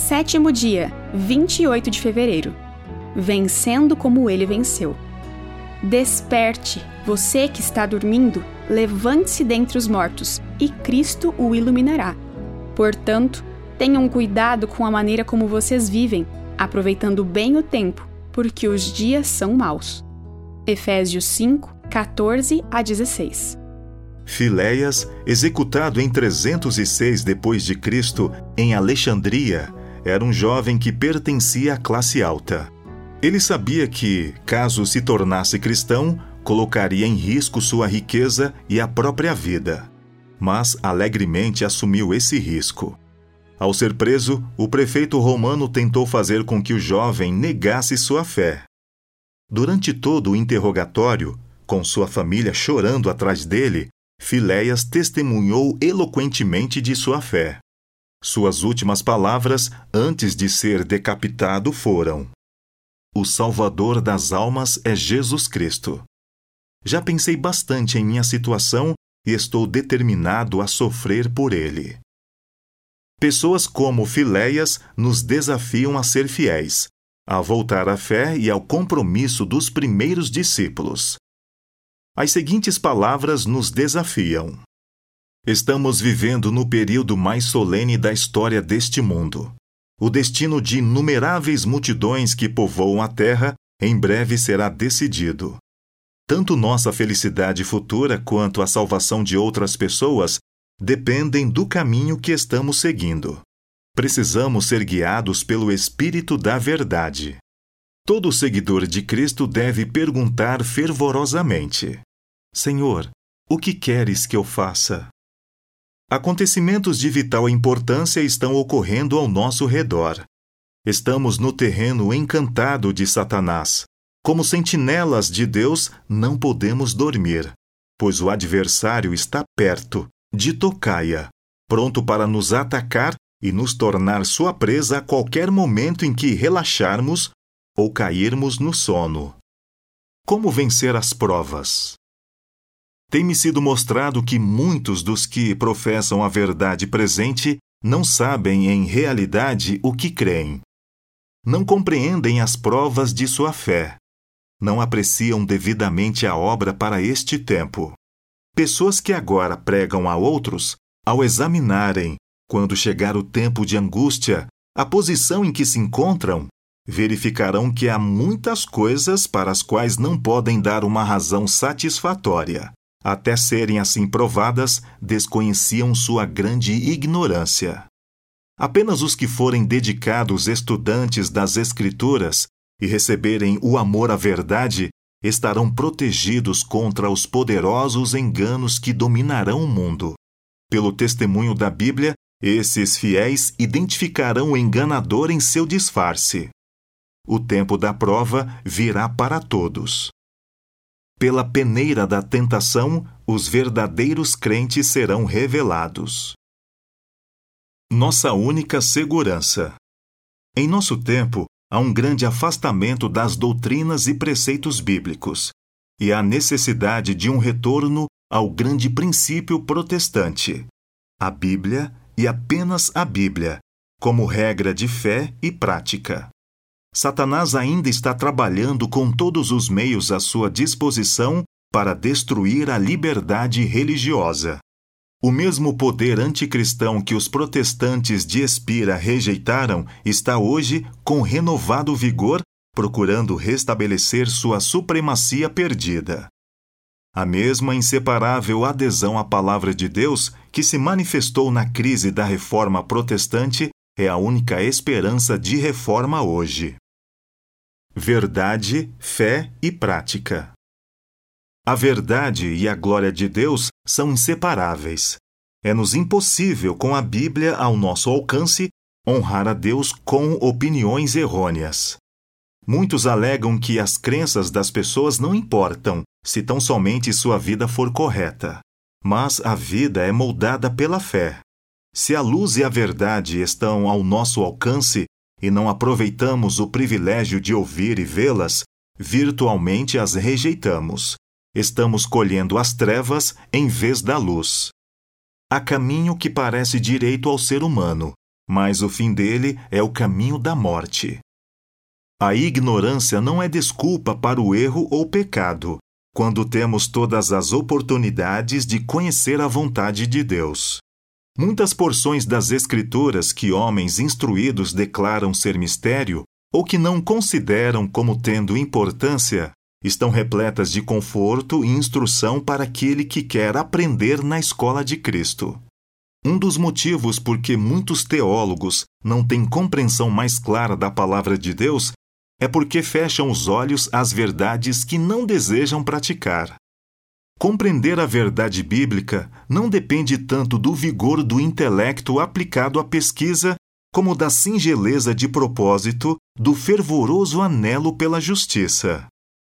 7º dia, 28 de fevereiro. Vencendo como ele venceu. Desperte, você que está dormindo, levante-se dentre os mortos, e Cristo o iluminará. Portanto, tenham cuidado com a maneira como vocês vivem, aproveitando bem o tempo, porque os dias são maus. Efésios 5, 14 a 16. Filéias, executado em 306 d.C. em Alexandria, era um jovem que pertencia à classe alta. Ele sabia que, caso se tornasse cristão, colocaria em risco sua riqueza e a própria vida. Mas alegremente assumiu esse risco. Ao ser preso, o prefeito romano tentou fazer com que o jovem negasse sua fé. Durante todo o interrogatório, com sua família chorando atrás dele, Filéias testemunhou eloquentemente de sua fé. Suas últimas palavras, antes de ser decapitado, foram: "O Salvador das almas é Jesus Cristo. Já pensei bastante em minha situação e estou determinado a sofrer por ele." Pessoas como Filéias nos desafiam a ser fiéis, a voltar à fé e ao compromisso dos primeiros discípulos. As seguintes palavras nos desafiam. Estamos vivendo no período mais solene da história deste mundo. O destino de inumeráveis multidões que povoam a Terra em breve será decidido. Tanto nossa felicidade futura quanto a salvação de outras pessoas dependem do caminho que estamos seguindo. Precisamos ser guiados pelo Espírito da Verdade. Todo seguidor de Cristo deve perguntar fervorosamente: Senhor, o que queres que eu faça? Acontecimentos de vital importância estão ocorrendo ao nosso redor. Estamos no terreno encantado de Satanás. Como sentinelas de Deus, não podemos dormir, pois o adversário está perto, de tocaia, pronto para nos atacar e nos tornar sua presa a qualquer momento em que relaxarmos ou cairmos no sono. Como vencer as provas? Tem-me sido mostrado que muitos dos que professam a verdade presente não sabem em realidade o que creem. Não compreendem as provas de sua fé. Não apreciam devidamente a obra para este tempo. Pessoas que agora pregam a outros, ao examinarem, quando chegar o tempo de angústia, a posição em que se encontram, verificarão que há muitas coisas para as quais não podem dar uma razão satisfatória. Até serem assim provadas, desconheciam sua grande ignorância. Apenas os que forem dedicados estudantes das Escrituras e receberem o amor à verdade estarão protegidos contra os poderosos enganos que dominarão o mundo. Pelo testemunho da Bíblia, esses fiéis identificarão o enganador em seu disfarce. O tempo da prova virá para todos. Pela peneira da tentação, os verdadeiros crentes serão revelados. Nossa única segurança. Em nosso tempo, há um grande afastamento das doutrinas e preceitos bíblicos, e há necessidade de um retorno ao grande princípio protestante, a Bíblia e apenas a Bíblia, como regra de fé e prática. Satanás ainda está trabalhando com todos os meios à sua disposição para destruir a liberdade religiosa. O mesmo poder anticristão que os protestantes de Espira rejeitaram está hoje, com renovado vigor, procurando restabelecer sua supremacia perdida. A mesma inseparável adesão à palavra de Deus que se manifestou na crise da reforma protestante é a única esperança de reforma hoje. Verdade, fé e prática. A verdade e a glória de Deus são inseparáveis. É-nos impossível, com a Bíblia ao nosso alcance, honrar a Deus com opiniões errôneas. Muitos alegam que as crenças das pessoas não importam, se tão somente sua vida for correta. Mas a vida é moldada pela fé. Se a luz e a verdade estão ao nosso alcance e não aproveitamos o privilégio de ouvir e vê-las, virtualmente as rejeitamos. Estamos colhendo as trevas em vez da luz. Há caminho que parece direito ao ser humano, mas o fim dele é o caminho da morte. A ignorância não é desculpa para o erro ou pecado, quando temos todas as oportunidades de conhecer a vontade de Deus. Muitas porções das Escrituras que homens instruídos declaram ser mistério, ou que não consideram como tendo importância, estão repletas de conforto e instrução para aquele que quer aprender na escola de Cristo. Um dos motivos por que muitos teólogos não têm compreensão mais clara da palavra de Deus é porque fecham os olhos às verdades que não desejam praticar. Compreender a verdade bíblica não depende tanto do vigor do intelecto aplicado à pesquisa, como da singeleza de propósito, do fervoroso anelo pela justiça.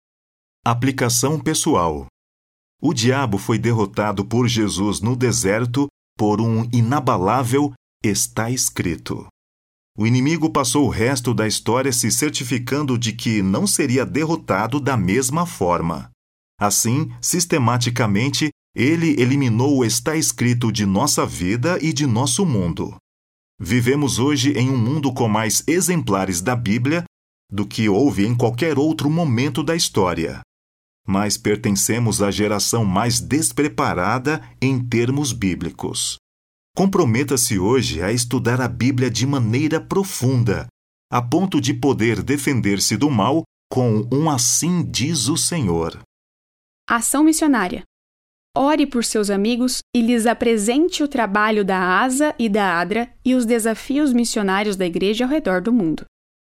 Aplicação pessoal. O diabo foi derrotado por Jesus no deserto por um inabalável "está escrito". O inimigo passou o resto da história se certificando de que não seria derrotado da mesma forma. Assim, sistematicamente, ele eliminou o "está escrito" de nossa vida e de nosso mundo. Vivemos hoje em um mundo com mais exemplares da Bíblia do que houve em qualquer outro momento da história. Mas pertencemos à geração mais despreparada em termos bíblicos. Comprometa-se hoje a estudar a Bíblia de maneira profunda, a ponto de poder defender-se do mal com um "assim diz o Senhor". Ação missionária. Ore por seus amigos e lhes apresente o trabalho da ASA e da ADRA e os desafios missionários da Igreja ao redor do mundo.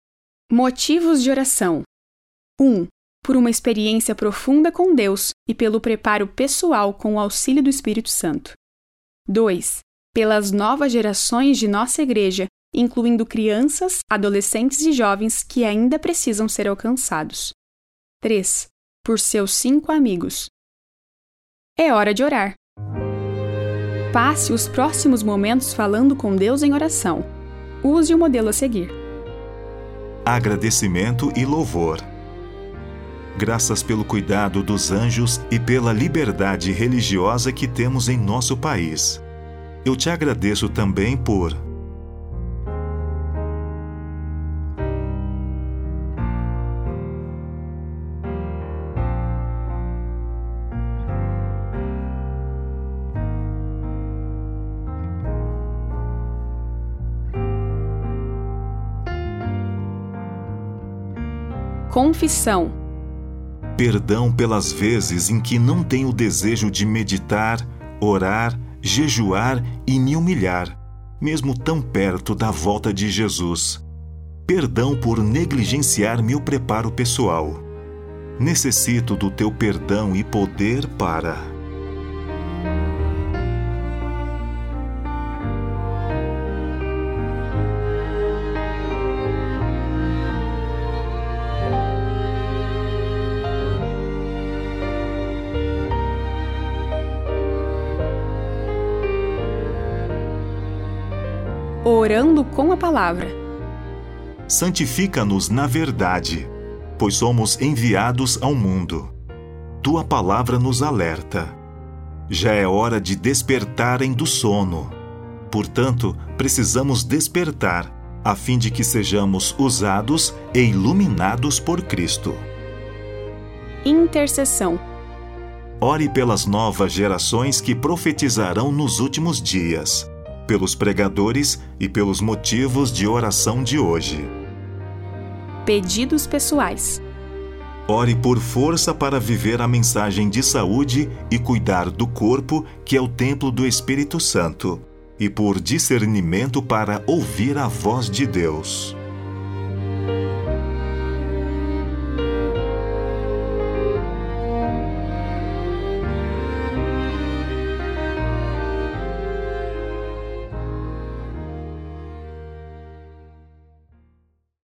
Motivos de oração. 1. Por uma experiência profunda com Deus e pelo preparo pessoal com o auxílio do Espírito Santo. 2. Pelas novas gerações de nossa Igreja, incluindo crianças, adolescentes e jovens que ainda precisam ser alcançados. 3. Por seus 5 amigos. É hora de orar. Passe os próximos momentos falando com Deus em oração. Use o modelo a seguir. Agradecimento e louvor. Graças pelo cuidado dos anjos e pela liberdade religiosa que temos em nosso país. Eu te agradeço também por Confissão. perdão pelas vezes em que não tenho o desejo de meditar, orar, jejuar e me humilhar, mesmo tão perto da volta de Jesus. Perdão por negligenciar meu preparo pessoal. Necessito do teu perdão e poder para... Orando com a palavra. Santifica-nos na verdade, pois somos enviados ao mundo. Tua palavra nos alerta. Já é hora de despertarem do sono. Portanto, precisamos despertar, a fim de que sejamos usados e iluminados por Cristo. Intercessão. Ore pelas novas gerações que profetizarão nos últimos dias, pelos pregadores e pelos motivos de oração de hoje. Pedidos pessoais. Ore por força para viver a mensagem de saúde e cuidar do corpo, que é o templo do Espírito Santo, e por discernimento para ouvir a voz de Deus.